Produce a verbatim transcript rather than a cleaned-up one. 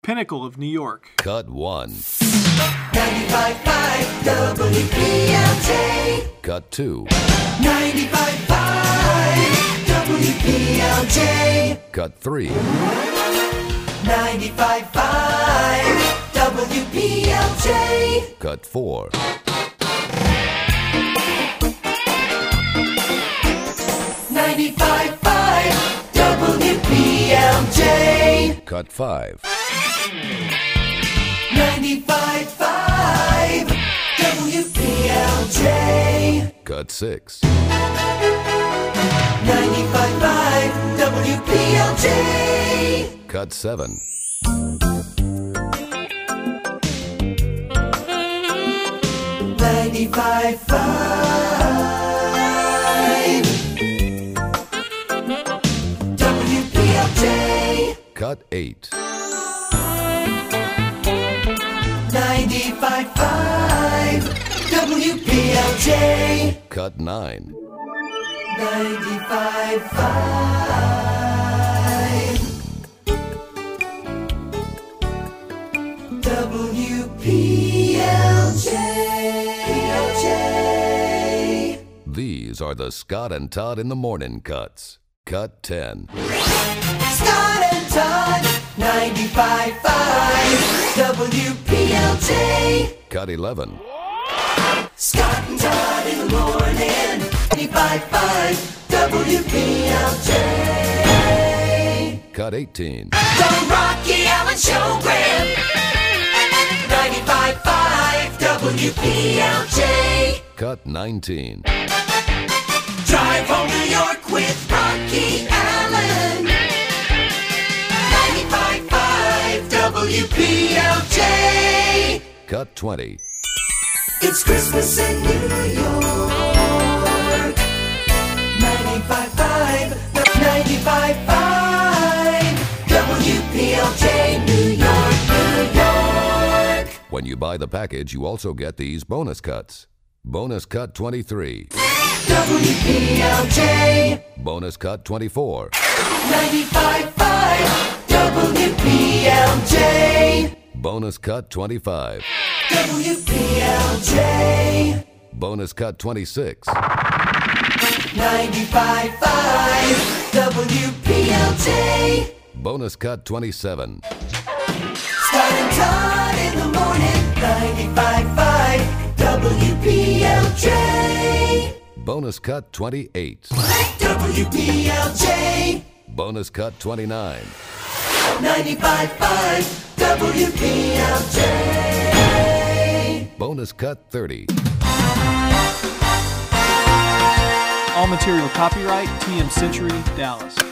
Pinnacle of New York. Cut one. ninety-five point five W P L J. Cut two. ninety-five point five W P L J. Cut three. ninety-five point five W P L J. Cut four. ninety-five point five W P L J. Cut five. ninety-five point five W P L J. Cut six. ninety-five point five W P L J. Cut seven. ninety-five point five W P L J. Cut eight. ninety-five point five W P L J. Cut nine. ninety-five point five W P L J. These are the Scott and Todd in the Morning cuts. Cut ten. Scott and Todd, ninety-five point five W P L J. Cut eleven. Scott and Todd in the morning, ninety-five point five W P L J. Cut eighteen. The Rocky Allen Showgram, ninety-five point five W P L J. Cut nineteen. Drive home New York with Rocky Allen, ninety-five point five W P L J. Cut twenty. It's Christmas in New York, ninety-five point five, ninety-five point five W P L J, New York, New York. When you buy the package, you also get these bonus cuts. Bonus cut twenty-three. W P L J. Bonus cut twenty-four. ninety-five point five W P L J. Bonus cut twenty-five. W P L J. Bonus cut twenty-six. ninety-five point five W P L J. Bonus cut twenty-seven. Scott and Todd in the morning, ninety-five point five W P L J. Bonus cut twenty-eight. W P L J. Bonus cut twenty-nine. ninety-five point five W P L J. Bonus cut thirty. All material copyright T M Century, Dallas.